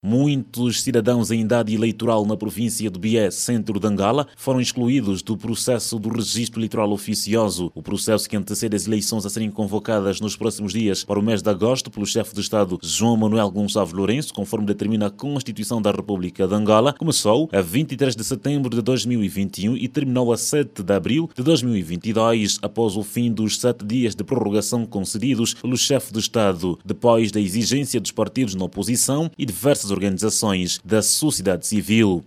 Muitos cidadãos em idade eleitoral na província de Bié, centro de Angola, foram excluídos do processo do registro eleitoral oficioso. O processo que antecede as eleições a serem convocadas nos próximos dias para o mês de agosto pelo chefe de Estado João Manuel Gonçalves Lourenço, conforme determina a Constituição da República de Angola, começou a 23 de setembro de 2021 e terminou a 7 de abril de 2022, após o fim dos 7 dias de prorrogação concedidos pelo chefe de Estado, depois da exigência dos partidos na oposição e diversas organizações da sociedade civil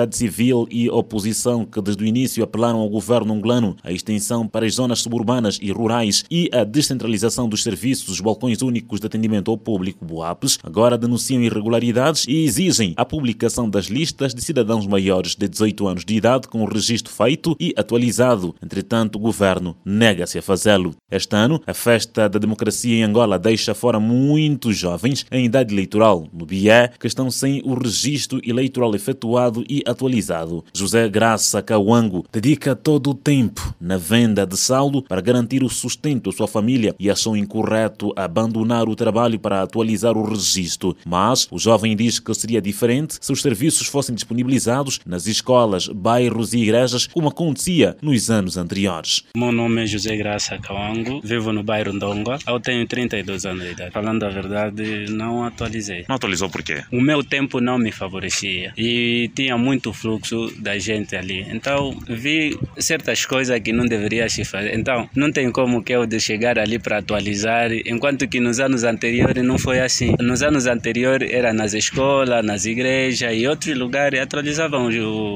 e oposição que desde o início apelaram ao governo angolano a extensão para as zonas suburbanas e rurais e a descentralização dos serviços dos balcões únicos de atendimento ao público BUAPs, agora denunciam irregularidades e exigem a publicação das listas de cidadãos maiores de 18 anos de idade com o registro feito e atualizado. Entretanto, o governo nega-se a fazê-lo. Este ano, a festa da democracia em Angola deixa fora muitos jovens em idade eleitoral no Bié, que estão sem o registro eleitoral efetuado e atualizado. José Graça Kawango dedica todo o tempo na venda de saldo para garantir o sustento à sua família e achou incorreto abandonar o trabalho para atualizar o registro. Mas o jovem diz que seria diferente se os serviços fossem disponibilizados nas escolas, bairros e igrejas, como acontecia nos anos anteriores. Meu nome é José Graça Kawango, vivo no bairro Ndonga. Eu tenho 32 anos de idade. Falando a verdade, não atualizei. Não atualizou por quê? O meu tempo não me favorecia e tinha muito fluxo da gente ali. Então, vi certas coisas que não deveria se fazer. Então, não tem como que eu de chegar ali para atualizar, enquanto que nos anos anteriores não foi assim. Nos anos anteriores era nas escolas, nas igrejas e outros lugares atualizavam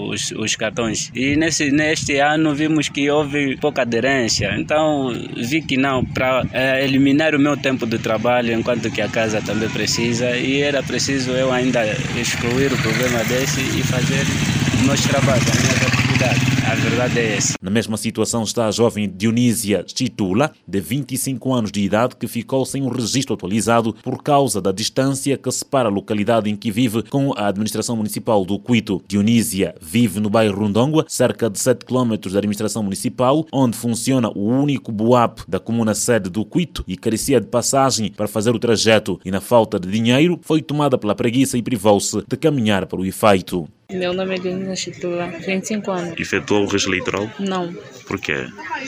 os cartões. E neste ano vimos que houve pouca aderência. Então, vi que não, para eliminar o meu tempo de trabalho, enquanto que a casa também precisa, e era preciso eu ainda excluir o problema desse e fazer os meus trabalhos, as minhas atividades. A verdade é essa. Na mesma situação está a jovem Dionísia Chitula, de 25 anos de idade, que ficou sem o registro atualizado por causa da distância que separa a localidade em que vive com a administração municipal do Cuito. Dionísia vive no bairro Ndonga, cerca de 7 km da administração municipal, onde funciona o único BUAP da comuna sede do Cuito e carecia de passagem para fazer o trajeto e, na falta de dinheiro, foi tomada pela preguiça e privou-se de caminhar para o efeito. Meu nome é Dionísia Chitula, 25 anos. Efetuou o registro eleitoral? Não. Por quê?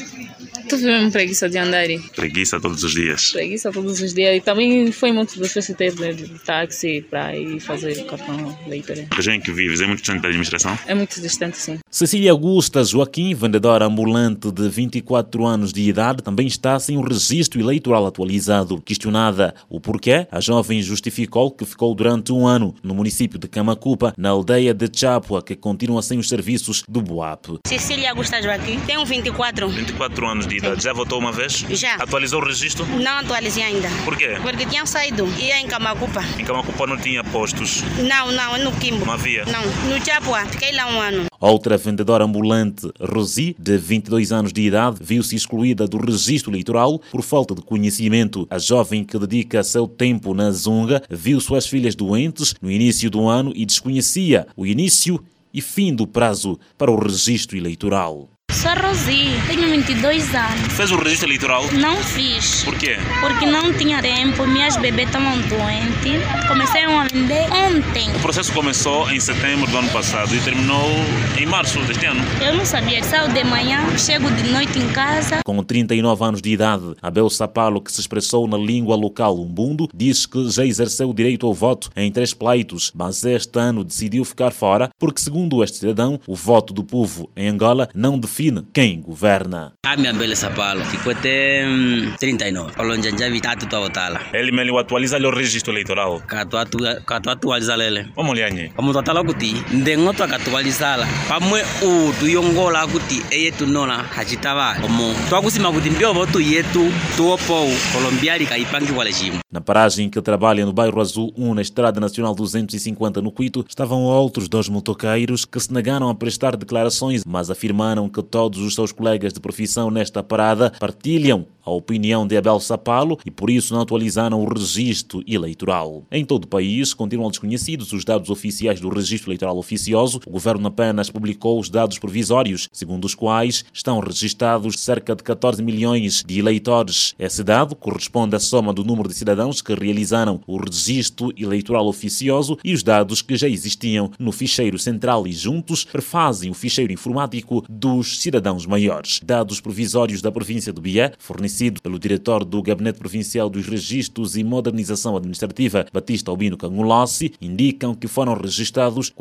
Tive mesmo preguiça de andar. Preguiça todos os dias? Preguiça todos os dias. E também foi muito difícil ter de táxi para ir fazer o cartão eleitoral. A região em que vives é muito distante da administração? É muito distante, sim. Cecília Augusta Joaquim, vendedora ambulante de 24 anos de idade, também está sem o registro eleitoral atualizado. Questionada o porquê, a jovem justificou que ficou durante um ano no município de Camacupa, na aldeia de Chapua, que continua sem os serviços do BUAP. Cecília Augusta Joaquim, tenho 24 anos de idade. Já votou uma vez? Já. Atualizou o registro? Não atualizei ainda. Por quê? Porque tinha saído. Ia em Camacupa. Em Camacupa não tinha postos? Não, é no Quimbo. Não havia? Não, no Chapua. Fiquei lá um ano. Outra vendedora ambulante, Rosi, de 22 anos de idade, viu-se excluída do registro eleitoral por falta de conhecimento. A jovem, que dedica seu tempo na Zunga, viu suas filhas doentes no início do ano e desconhecia o início e fim do prazo para o registro eleitoral. Sou Rosi, tenho 22 anos. Fez o registro eleitoral? Não fiz. Por quê? Porque não tinha tempo, minhas bebês estavam doentes. Comecei a vender ontem. O processo começou em setembro do ano passado e terminou em março deste ano. Eu não sabia, saio de manhã, chego de noite em casa. Com 39 anos de idade, Abel Sapalo, que se expressou na língua local umbundo, diz que já exerceu o direito ao voto em 3 pleitos, mas este ano decidiu ficar fora porque, segundo este cidadão, o voto do povo em Angola não define quem governa. A minha Abel Sapalo ficou até 39. Onde já vi tanto a votar. Ele me atualiza o registro eleitoral. Cato atualiza ele. Vamos olhar aí. Vamos votar lá kuti. Ndengo tu atualiza lá. Pamwe o tu yongo lá kuti. Eye tu nona hajitava. Como tu agusima kuti mbio voto yetu tu opo colombiano caipangi walejimo. Na paragem que trabalha no bairro Azul 1, na Estrada Nacional 250 no Cuito, estavam outros 2 motoqueiros que se negaram a prestar declarações, mas afirmaram que todos os seus colegas de profissão nesta parada partilham a a opinião de Abel Sapalo e por isso não atualizaram o registro eleitoral. Em todo o país, continuam desconhecidos os dados oficiais do registro eleitoral oficioso. O governo apenas publicou os dados provisórios, segundo os quais estão registados cerca de 14 milhões de eleitores. Esse dado corresponde à soma do número de cidadãos que realizaram o registro eleitoral oficioso e os dados que já existiam no ficheiro central e juntos prefazem o ficheiro informático dos cidadãos maiores. Dados provisórios da província do Bié, fornecido pelo diretor do Gabinete Provincial dos Registros e Modernização Administrativa, Batista Albino Cangolossi, indicam que foram registrados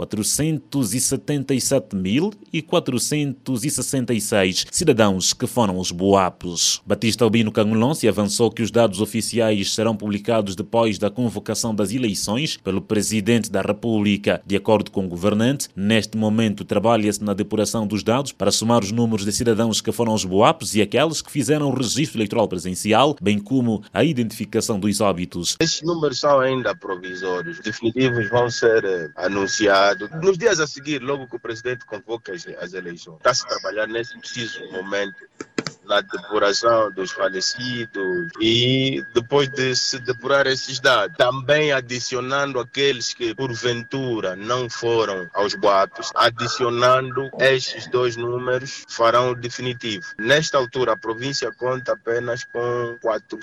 477.466 cidadãos que foram os BUAPs. Batista Albino Cangolossi avançou que os dados oficiais serão publicados depois da convocação das eleições pelo Presidente da República. De acordo com o governante, neste momento trabalha-se na depuração dos dados para somar os números de cidadãos que foram os BUAPs e aqueles que fizeram o registro eleitoral presencial, bem como a identificação dos óbitos. Esses números são ainda provisórios. Definitivos vão ser anunciados nos dias a seguir, logo que o Presidente convoca as eleições. Está-se a trabalhar nesse preciso momento na depuração dos falecidos e depois de se depurar esses dados, também adicionando aqueles que porventura não foram aos BUAPs, adicionando estes dois números, farão o definitivo. Nesta altura, a província conta apenas com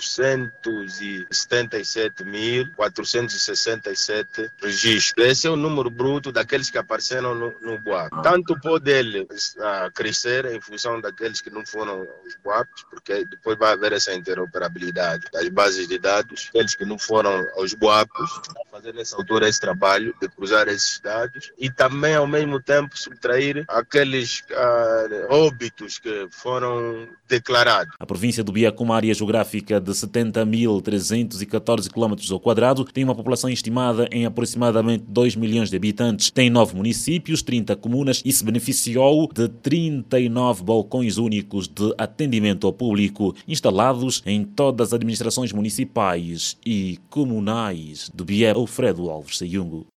477.467 registros. Esse é o número bruto daqueles que apareceram no BUAP. Tanto pode ele crescer em função daqueles que não foram aos BUAPs, porque depois vai haver essa interoperabilidade das bases de dados. Aqueles que não foram aos BUAPs, fazer nessa altura esse trabalho de cruzar esses dados e também ao mesmo tempo subtrair aqueles óbitos que foram declarados. A província do Bié, com uma área geográfica de 70.314 km², tem uma população estimada em aproximadamente 2 milhões de habitantes. Tem 9 municípios, 30 comunas e se beneficiou de 39 balcões únicos de atendimento ao público instalados em todas as administrações municipais e comunais do Bié. Alfredo Alves Sayungo.